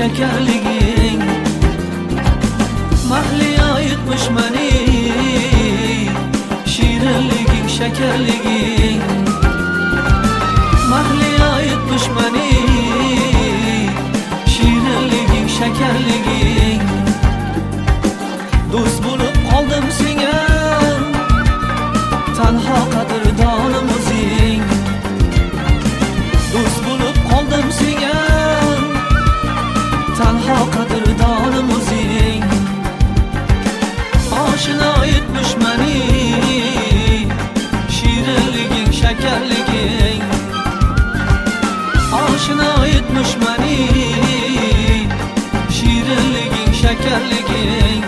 şekerliging mahliyo yutmuş meni shirinliging şekerliging mahliyo yutmuş meni shirinliging şekerliging do'st bo'lib qoldim senga tanho qadrdonim o'zing do'st bo'lib qoldim senga tanho qadrdonim o'zing oshino yutmush meni shirinliging shakarliging oshino yutmush meni shirinliging shakarliging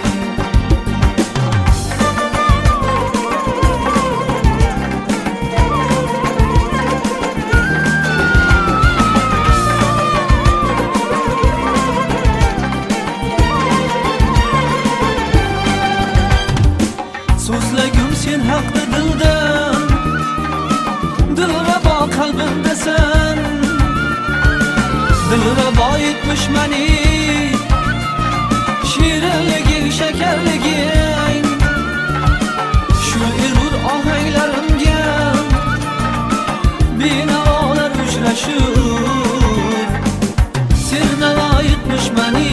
so'zlagum sen haqda dildan dilrabo qalbimdasan dilrabo yutmush meni shirinliging shakarliging shu erur ohanglarimga benavolar uchrashur sernavo yutmush meni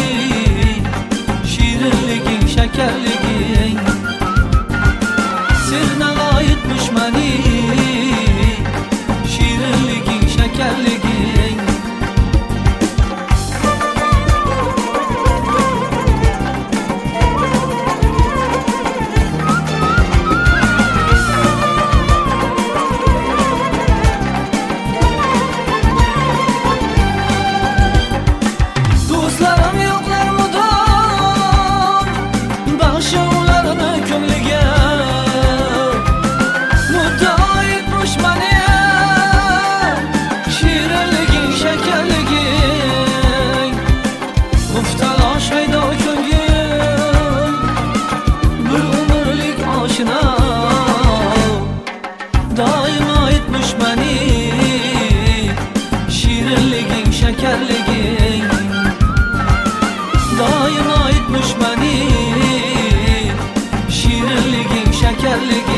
shirinliging shakarliging sernavo yutmush meni shirinliging shakarliging do'stlarim yo'qlar mudom bag'isha ularni ko'ngliga shirinliging shakarliging muftalo shaydo ko'ngil bir umrlik oshina doimo yutmush meni shirinliging shakarliging doimo yutmush meni shirinliging shakarliging